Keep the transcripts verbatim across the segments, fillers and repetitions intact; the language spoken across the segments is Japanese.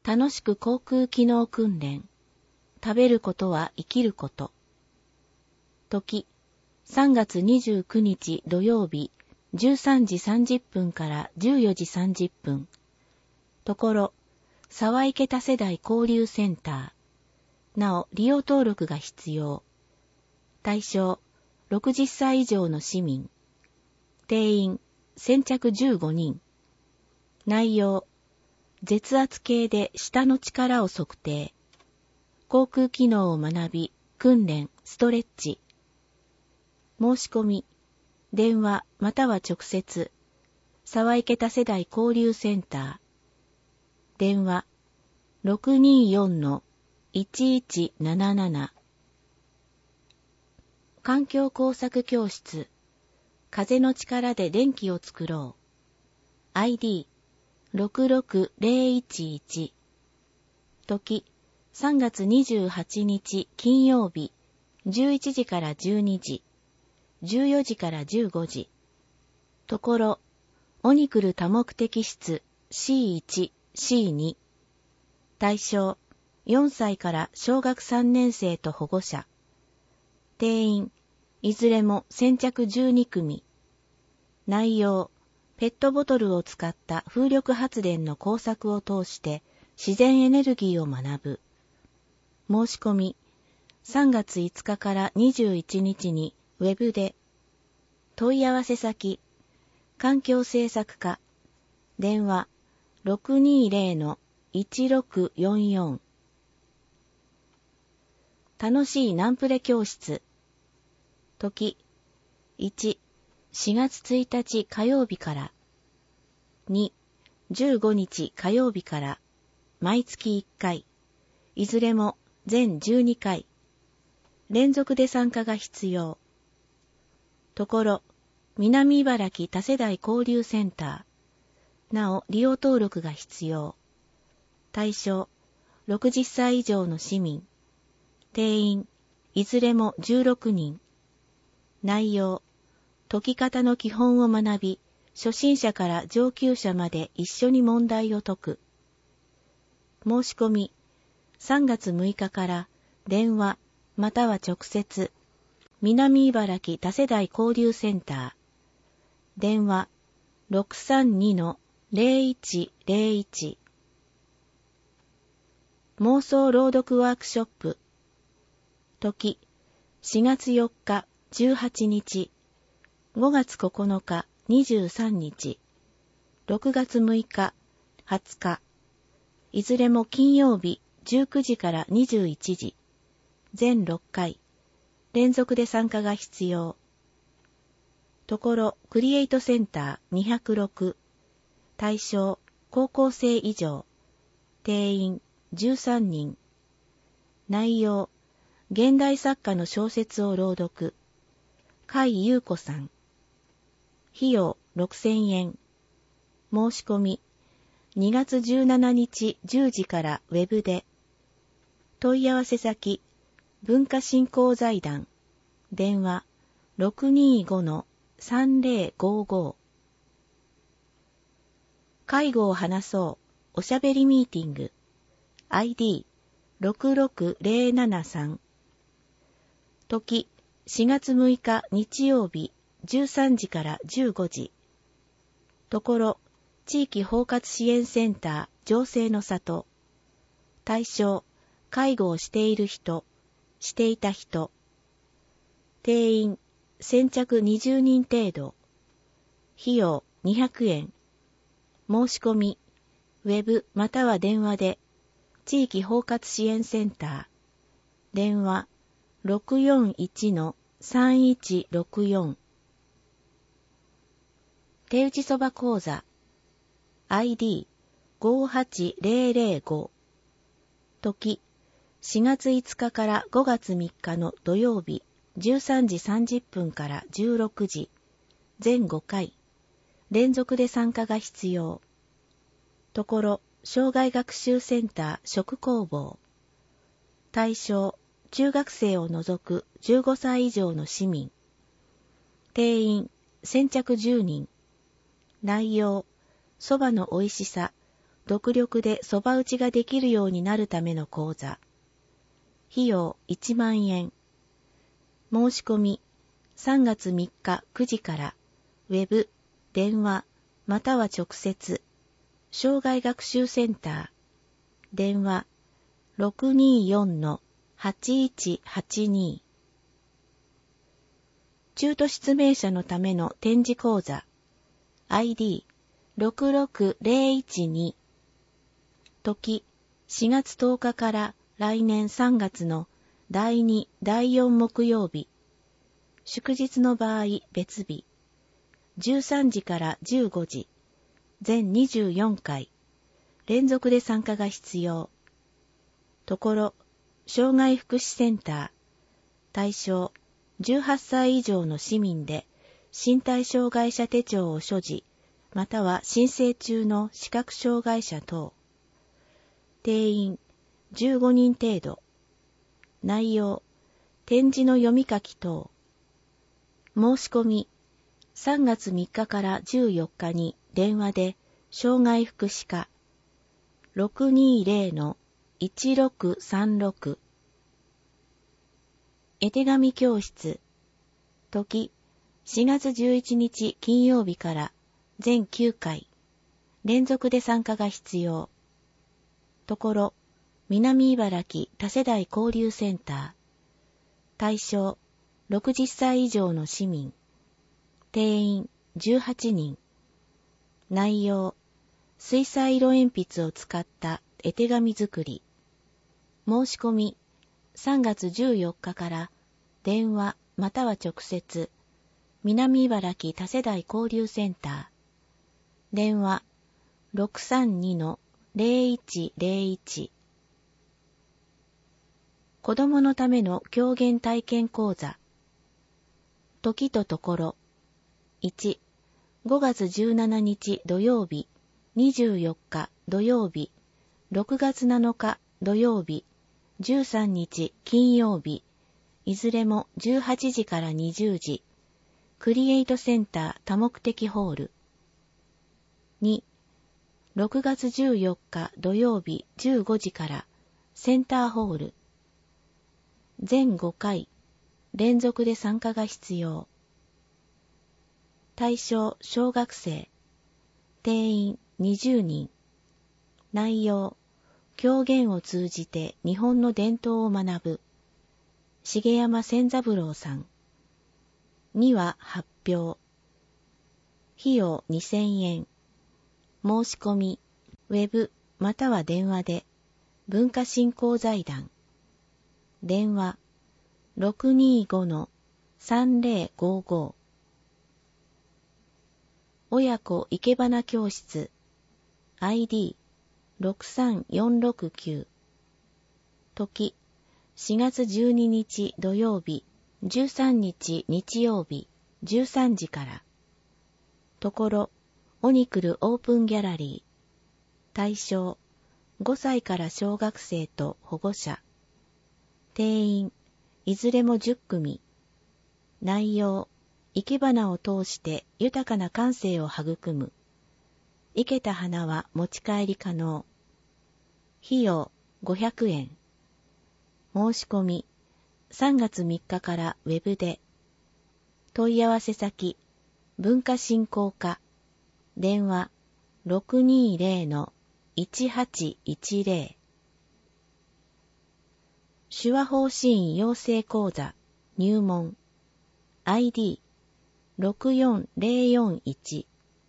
楽しく航空機能訓練。食べることは生きること。時、さんがつにじゅうくにち土曜日、じゅうさんじさんじゅっぷんからじゅうよじさんじゅっぷん。ところ、沢池多世代交流センター。なお、利用登録が必要。対象、ろくじゅっさい以上の市民。定員、先着じゅうごにん。内容、絶圧計で舌の力を測定。航空機能を学び、訓練、ストレッチ。申し込み、電話または直接、沢池多世代交流センター。電話、ろくによんのいちいちなななな。環境工作教室、風の力で電気を作ろう。アイディーろくろくぜろいちいち。時、さんがつにじゅうはちにち金曜日、じゅういちじからじゅうにじ、じゅうよじからじゅうごじ。ところ、オニクル多目的室 シーいち、シーに。対象、よんさいから小学さんねんせいと保護者。定員、いずれも先着じゅうにくみ。内容、ペットボトルを使った風力発電の工作を通して自然エネルギーを学ぶ。申し込み、さんがついつかからにじゅういちにちにウェブで。問い合わせ先、環境政策課、電話 ろくにぜろのいちろくよんよん。楽しいナンプレ教室。時、いち、しがつついたち火曜日から。に、じゅうごにち火曜日から。毎月いっかい。いずれも全じゅうにかい。連続で参加が必要。ところ、南茨城多世代交流センター。なお、利用登録が必要。対象、ろくじゅっさい以上の市民。定員、いずれもじゅうろくにん。内容、解き方の基本を学び、初心者から上級者まで一緒に問題を解く。申し込み、さんがつむいかから電話または直接、南茨城多世代交流センター。電話 ろくさんにのぜろいちぜろいち。妄想朗読ワークショップ。時、しがつよっかじゅうはちにち、ごがつここのかにじゅうさんにち、ろくがつむいかはつか、いずれも金曜日じゅうくじからにじゅういちじ、全ろっかい、連続で参加が必要。ところ、クリエイトセンターにひゃくろく、対象、高校生以上、定員じゅうさんにん。内容、現代作家の小説を朗読。甲斐優子さん。費用ろくせんえん。申し込み、にがつじゅうしちにちじゅうじからウェブで。問い合わせ先、文化振興財団。電話 ろくにごのさんぜろごご。介護を話そう、おしゃべりミーティング。アイディーろくろくぜろななさん。時、しがつむいか日曜日、じゅうさんじからじゅうごじ。ところ、地域包括支援センター、情勢の里。対象、介護をしている人、していた人。定員、先着にじゅうにん程度。費用にひゃくえん。申し込み、ウェブまたは電話で、地域包括支援センター。電話 ろくよんいちのさんいちろくよん。手打ちそば講座。アイディーごはちぜろぜろご。時、しがついつかからごがつみっかの土曜日、じゅうさんじさんじゅっぷんからじゅうろくじ、全ごかい。連続で参加が必要。ところ、障害学習センター食工房。対象、中学生を除くじゅうごさい以上の市民。定員、先着じゅうにん。内容、そばの美味しさ、 独力でそば打ちができるようになるための講座。費用いちまんえん。申し込みさんがつみっかくじから、ウェブ、電話、または直接、障害学習センター、電話 ろくにーよんのはちいちはちに。中途失明者のための展示講座、アイディーろくろくぜろいちに。時、しがつとおかから来年さんがつのだいに、だいよん木曜日。祝日の場合別日。じゅうさんじからじゅうごじ。全にじゅうよんかい。連続で参加が必要。ところ、障害福祉センター。対象、じゅうはっさい以上の市民で、身体障害者手帳を所持、または申請中の視覚障害者等。定員、じゅうごにん程度。内容、展示の読み書き等。申し込み、さんがつみっかからじゅうよっかに電話で、障害福祉課、ろくにーぜろのいちろくさんろく。絵手紙教室。時、しがつじゅういちにち金曜日から全きゅうかい。連続で参加が必要。ところ、南茨城多世代交流センター。対象、ろくじゅっさい以上の市民。定員、じゅうはちにん。内容、水彩色鉛筆を使った絵手紙作り。申し込み、さんがつじゅうよっかから電話または直接、南茨城多世代交流センター。電話 ろくさんにのぜろいちぜろいち。子供のための狂言体験講座。時とところ。いち、ごがつじゅうしちにち土曜日、にじゅうよっか土曜日、ろくがつなのか土曜日、じゅうさんにち金曜日、いずれもじゅうはちじからにじゅうじ、クリエイトセンター多目的ホール。に、ろくがつじゅうよっか土曜日じゅうごじからセンターホール。全ごかい、連続で参加が必要。対象小学生。定員にじゅうにん。内容、狂言を通じて日本の伝統を学ぶ。重山千三郎さん。には発表。費用にせんえん。申し込み、ウェブまたは電話で、文化振興財団。電話 ろくにーごのさんぜろごご。親子生け花教室 アイディーろくさんよんろくきゅう。時、しがつじゅうににち土曜日、じゅうさんにち日曜日、じゅうさんじから。ところ、オニクルオープンギャラリー。対象、ごさいから小学生と保護者。定員、いずれもじゅっくみ。内容、生け花を通して豊かな感性を育む。生けた花は持ち帰り可能。費用ごひゃくえん。申し込み、さんがつみっかからウェブで。問い合わせ先、文化振興課。電話 ろくにーぜろのいちはちいちぜろ。手話法支援養成講座入門 アイディーろくよんぜろよんいち。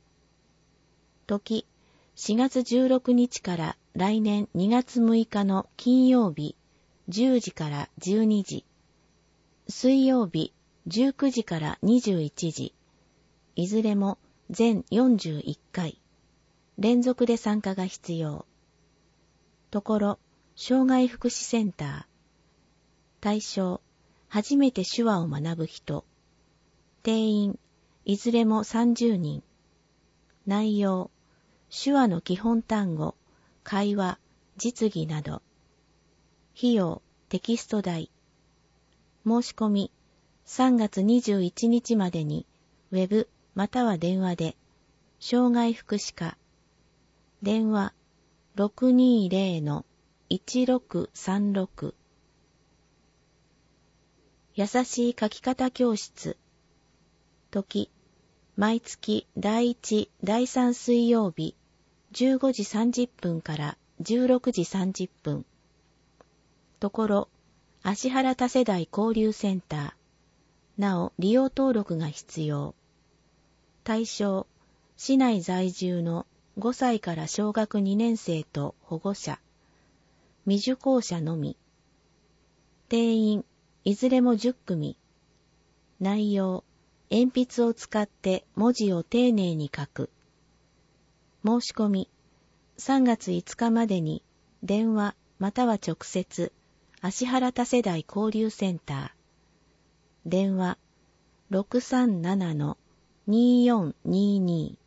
時、しがつじゅうろくにちから来年にがつむいかの金曜日じゅうじからじゅうにじ、水曜日じゅうくじからにじゅういちじ、いずれも全よんじゅういっかい、連続で参加が必要。ところ、障害福祉センター。対象、初めて手話を学ぶ人。定員、いずれもさんじゅうにん。内容、手話の基本単語、会話、実技など。費用、テキスト代。申し込み、さんがつにじゅういちにちまでに、ウェブまたは電話で、障害福祉課。電話ろくにーぜろのいちろくさんろく。優しい書き方教室。時、毎月だいいち、だいさん水曜日、じゅうごじさんじゅっぷんからじゅうろくじさんじゅっぷん。ところ、芦原多世代交流センター。なお、利用登録が必要。対象、市内在住のごさいから小学にねん生と保護者。未受講者のみ。定員、いずれもじゅっくみ。内容、鉛筆を使って文字を丁寧に書く。申し込み、さんがついつかまでに電話または直接、芦原多世代交流センター。電話 ろくさんななのにーよんにーにー